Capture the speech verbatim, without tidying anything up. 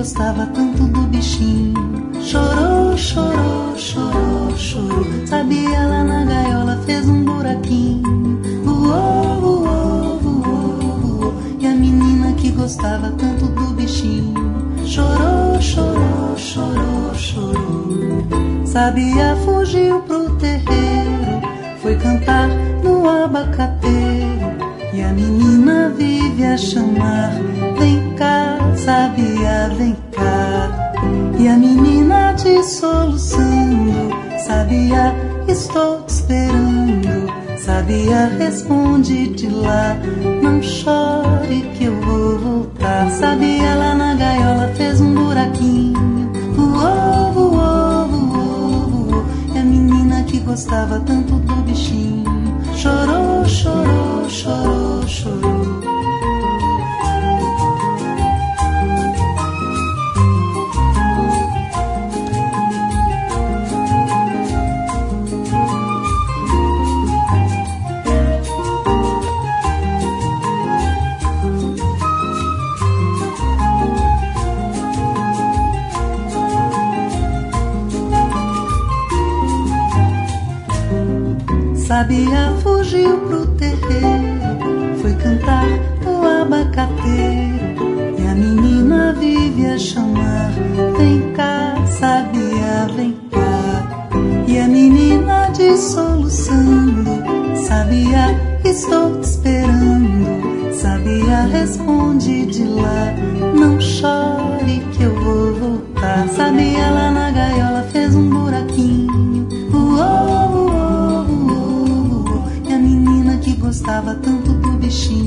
gostava tanto do bichinho. Chorou, chorou, chorou, chorou. Sabia, lá na gaiola fez um buraquinho. Voou, voou, voou, voou. E a menina que gostava tanto do bichinho chorou, chorou, chorou, chorou. Sabia, fugiu pro terreiro, foi cantar no abacateiro. E a menina vive a chamar: vem cá, Sabia, vem cá. E a menina te soluçando: Sabia, estou te esperando. Sabia, responde de lá: não chore que eu vou voltar. Sabia, lá na gaiola fez um buraquinho. Voou, voou, voou, voou. E a menina que gostava tanto do bichinho chorou, chorou, chorou, chorou. Sabia, fugiu pro terreiro, foi cantar no abacateiro. E a menina vive a chamar: vem cá, Sabia, vem cá. E a menina diz soluçando: Sabia, estou te esperando. Sabia, responde de lá: não chore que eu vou voltar. Sabia, lá na gaiola fez um buraquinho. Voou, voou, voou, voou. E a menina que gostava tanto do bichinho